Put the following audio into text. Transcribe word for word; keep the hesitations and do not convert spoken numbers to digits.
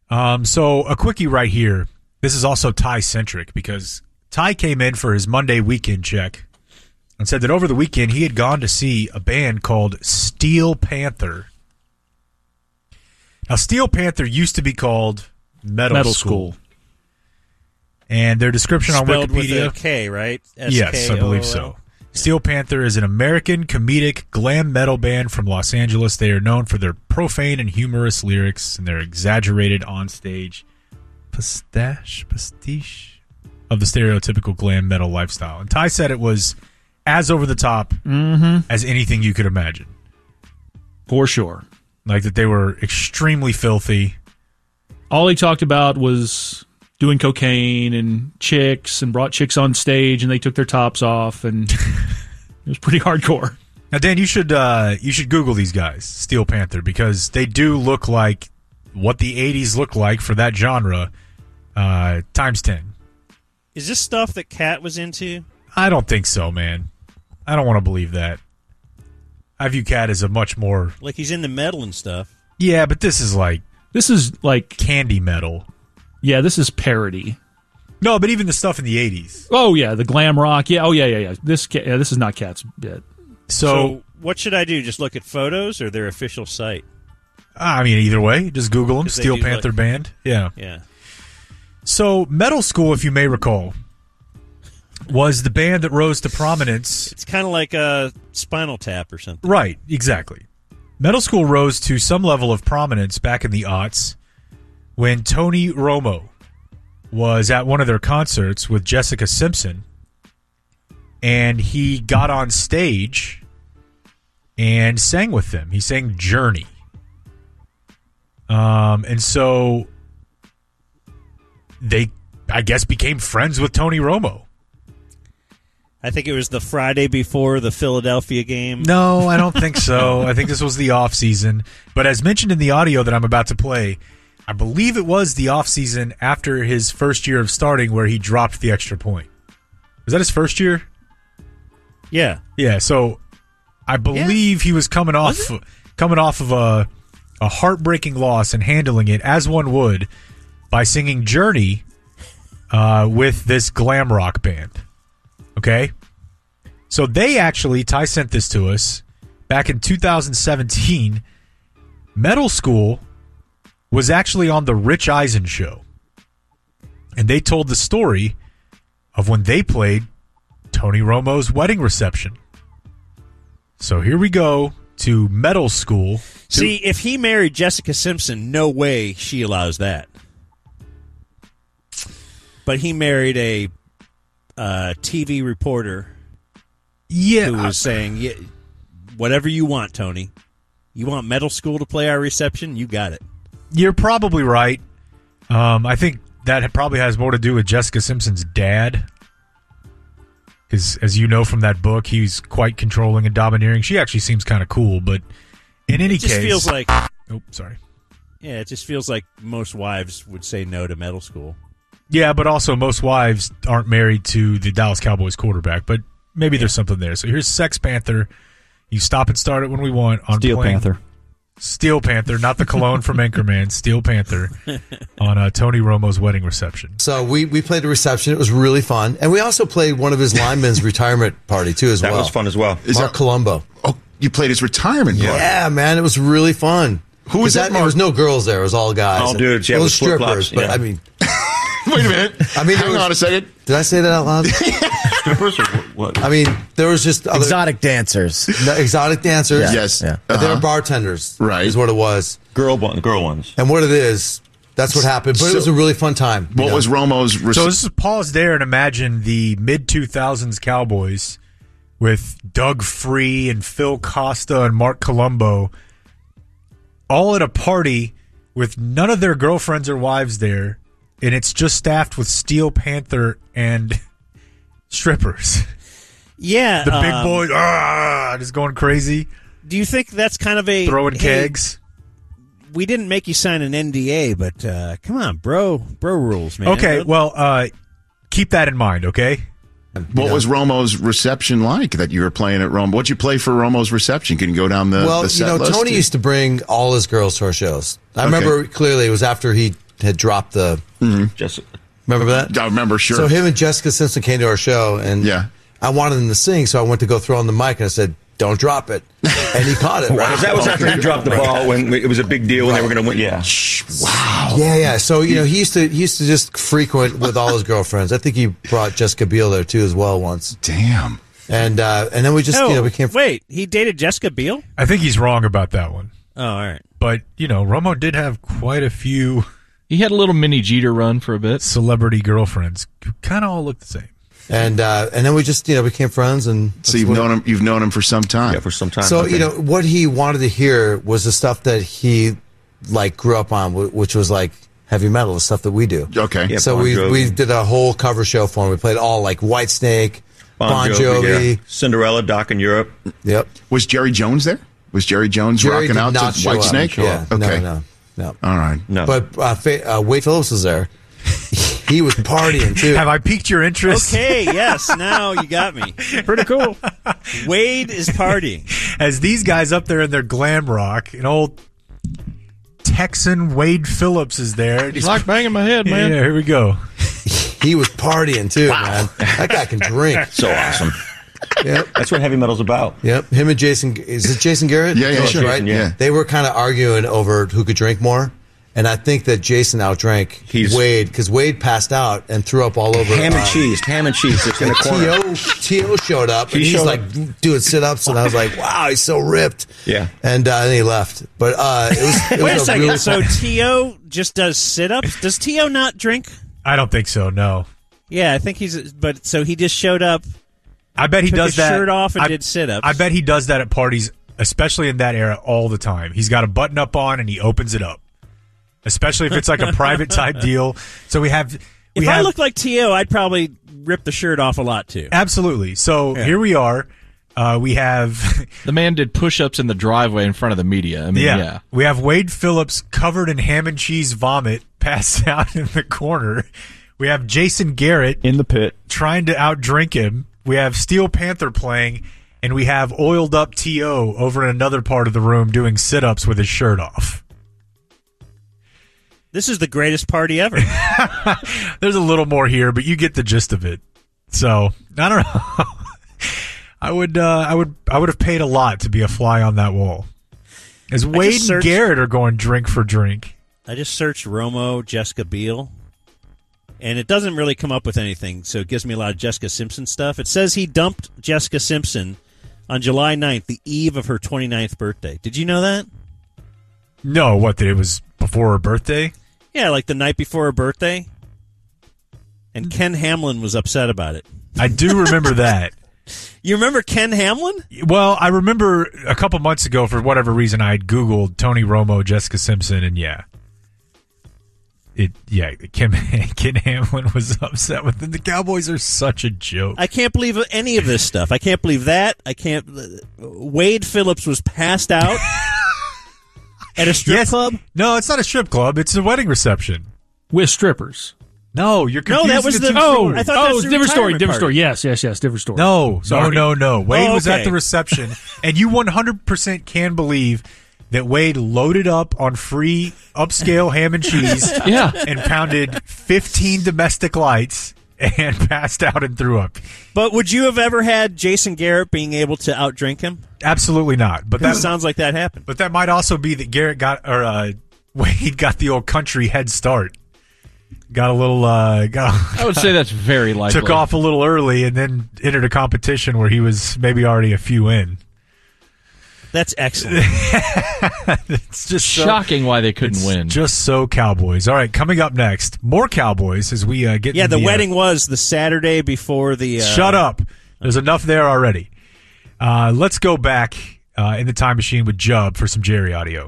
Um, so a quickie right here. This is also Ty-centric because Ty came in for his Monday weekend check and said that over the weekend he had gone to see a band called Steel Panther. Now, Steel Panther used to be called Metal, Metal School. School. And their description Spelled on Wikipedia. with a K, right? Yes, I believe so. Steel Panther is an American comedic glam metal band from Los Angeles. They are known for their profane and humorous lyrics and their exaggerated onstage pistache, pastiche of the stereotypical glam metal lifestyle. And Ty said it was as over the top mm-hmm. as anything you could imagine. For sure. Like that they were extremely filthy. All he talked about was doing cocaine and chicks and brought chicks on stage and they took their tops off and it was pretty hardcore. Now, Dan, you should uh, you should Google these guys, Steel Panther, because they do look like what the eighties looked like for that genre uh, times ten. Is this stuff that Kat was into? I don't think so, man. I don't want to believe that. I view Kat as a much more... Like he's into metal and stuff. Yeah, but this is like... This is like... candy metal. Yeah, this is parody. No, but even the stuff in the eighties. Oh, yeah, the glam rock. Yeah, oh, yeah, yeah, yeah. This yeah, this is not Kat's bit. So, so what should I do? Just look at photos or their official site? I mean, either way. Just Google them. Steel Panther like, Band. Yeah. Yeah. So, Metal School, if you may recall, was the band that rose to prominence. It's kind of like a Spinal Tap or something. Right, exactly. Metal School rose to some level of prominence back in the aughts when Tony Romo was at one of their concerts with Jessica Simpson, and he got on stage and sang with them. He sang Journey. Um, and so they, I guess, became friends with Tony Romo. I think it was the Friday before the Philadelphia game. No, I don't think so. I think this was the off season. But as mentioned in the audio that I'm about to play, I believe it was the off season after his first year of starting where he dropped the extra point. Was that his first year? Yeah. Yeah, so I believe yeah. he was coming off was coming off of a a heartbreaking loss and handling it as one would by singing Journey uh, with this glam rock band. Okay? So they actually, Ty sent this to us, back in two thousand seventeen, Metal School was actually on the Rich Eisen show. And they told the story of when they played Tony Romo's wedding reception. So here we go to Metal School. See, if he married Jessica Simpson, no way she allows that. But he married a uh, T V reporter yeah, who was saying, yeah, whatever you want, Tony. You want Metal School to play our reception? You got it. You're probably right. Um, I think that probably has more to do with Jessica Simpson's dad. Because, as you know from that book, he's quite controlling and domineering. She actually seems kind of cool, but in any it just case... feels like... Oh, sorry. Yeah, it just feels like most wives would say no to Metal School. Yeah, but also most wives aren't married to the Dallas Cowboys quarterback, but maybe yeah. there's something there. So here's Sex Panther. You stop and start it when we want. On Steel playing. Panther. Steel Panther, not the cologne from Anchorman. Steel Panther on uh, Tony Romo's wedding reception. So we, we played a reception. It was really fun. And we also played one of his linemen's retirement party, too, as that well. That was fun as well. Is Mark that, Colombo. Oh, you played his retirement party? Yeah, man. It was really fun. Who was that? There was no girls there. It was all guys. All dudes. Yeah, it with was strippers. flip-flops, But, yeah. I mean... Wait a minute. I mean, Hang was, on a second. Did I say that out loud? Strippers or what? I mean, there was just other, exotic dancers. No, exotic dancers. Yeah. Yes. Yeah. Uh-huh. They were Uh-huh. bartenders. Right. Is what it was. Girl, girl ones. And what it is, that's what happened. But so, it was a really fun time. What know? was Romo's... Rec- so this is pause there and imagine the mid two thousands Cowboys with Doug Free and Phil Costa and Mark Colombo all at a party with none of their girlfriends or wives there, and it's just staffed with Steel Panther and strippers. Yeah. The big um, boys ah, just going crazy. Do you think that's kind of a... Throwing hey, kegs? We didn't make you sign an N D A, but uh, come on, bro. Bro rules, man. Okay, well, uh, keep that in mind, okay? What was Romo's reception like that you were playing at Romo? What'd you play for Romo's reception? Can you go down the Well, the you set know, list? Tony used to bring all his girls to our shows. I Okay. remember clearly it was after he had dropped the. Just Remember that? I remember, sure. So him and Jessica Simpson came to our show, and Yeah. I wanted him to sing, so I went to go throw on the mic, and I said, "Don't drop it," and he caught it. Right? Because that was after he dropped the ball when it was a big deal when they were going to win. Yeah. Wow. Yeah, yeah. So you know, he used to he used to just frequent with all his girlfriends. I think he brought Jessica Biel there too as well once, Damn. and uh, and then we just Oh, you know became. wait, he dated Jessica Biel? I think he's wrong about that one. Oh, all right. But, you know, Romo did have quite a few He had a little mini Jeter run for a bit. celebrity girlfriends who kind of all look the same. And uh, and then we just you know became friends, and So you've what- known him. You've known him for some time. Yeah, for some time. So Okay. you know what he wanted to hear was the stuff that he like grew up on, wh- which was like heavy metal, the stuff that we do. Okay. Yeah, so Bon we Jovi. we did a whole cover show for him. We played all like Whitesnake, Bon, Bon Jovi, Jovi. yeah. Cinderella, Doc in Europe. Yep. Was Jerry Jones there? Was Jerry Jones Jerry rocking did out not to show up. Whitesnake? Yeah. Okay. No, no, no. All right. No. But uh, Fa- uh, Wade Phillips was there. He was partying too. Have I piqued your interest? Okay, yes, now you got me. Pretty cool. Wade is partying. As these guys up there in their glam rock, an old Texan Wade Phillips is there. He's like banging my head, Yeah, man. here we go. He was partying too, man. That guy can drink. So awesome. Yep. That's what heavy metal's about. Yep. Him and Jason. Is it Jason Garrett? Yeah, yeah, That's sure. Right. Jason, yeah. They were kind of arguing over who could drink more, and I think that Jason outdrank He's- Wade because Wade passed out and threw up all over. Ham and uh, cheese. Ham and cheese. It's in the corner. T O T O showed up and He he's showed like doing sit ups, and I was like, "Wow, he's so ripped." Yeah. And uh, then he left. But uh, it was. It Wait a was second. really So fun- T O just does sit-ups? Does T O not drink? I don't think so, no. Yeah, I think he's. But so he just showed up, I bet he took does his that. shirt off, and I, did sit-ups. I bet he does that at parties, especially in that era, all the time. He's got a button up on and he opens it up, especially if it's like a private type deal. So we have. We If I have, looked like T O, I'd probably rip the shirt off a lot too. Absolutely. So Yeah. here we are. Uh, we have. The man did push-ups in the driveway in front of the media. I mean, Yeah. yeah. We have Wade Phillips covered in ham and cheese vomit, passed out in the corner. We have Jason Garrett In the pit. trying to outdrink him. We have Steel Panther playing, and we have oiled up T O over in another part of the room doing sit ups with his shirt off. This is the greatest party ever. There's a little more here, but you get the gist of it. So I don't know. I would, uh, I would, I would have paid a lot to be a fly on that wall. As Wade and searched- Garrett are going drink for drink. I just searched Romo, Jessica Biel, and it doesn't really come up with anything, so it gives me a lot of Jessica Simpson stuff. It says he dumped Jessica Simpson on July ninth, the eve of her twenty-ninth birthday. Did you know that? No, what? That it was before her birthday. Yeah, like the night before her birthday. And Ken Hamlin was upset about it. I do remember that. You remember Ken Hamlin? Well, I remember a couple months ago, for whatever reason, I had Googled Tony Romo, Jessica Simpson, and yeah. It yeah, Kim Ken Hamlin was upset with them. The Cowboys are such a joke. I can't believe any of this stuff. I can't believe that. I can't. Wade Phillips was passed out at a strip Yes. club. No, it's not a strip club. It's a wedding reception. With strippers. No, you're No, confusing that was the, the- two oh, stories. I thought oh, that's it's the a different story. retirement Different story. party. Yes, yes, yes. Different story. No, no, Sorry. no, no. Wade Oh, was at okay. the reception, and you one hundred percent can believe that Wade loaded up on free upscale ham and cheese Yeah. and pounded fifteen domestic lights and passed out and threw up. But would you have ever had Jason Garrett being able to outdrink him? Absolutely not. But That that sounds like that happened. But that might also be that Garrett got or uh, Wade got the old country head start. Got a little uh, got I would say that's very likely. took off a little early and then entered a competition where he was maybe already a few in. That's excellent. It's just so- Shocking why they couldn't it's win. Just so Cowboys. All right, coming up next, more Cowboys as we uh, get. Yeah, in the uh, wedding was the Saturday before the. Uh, Shut up. There's enough there already. Uh, let's go back uh, in the time machine with Jubb for some Jerry audio.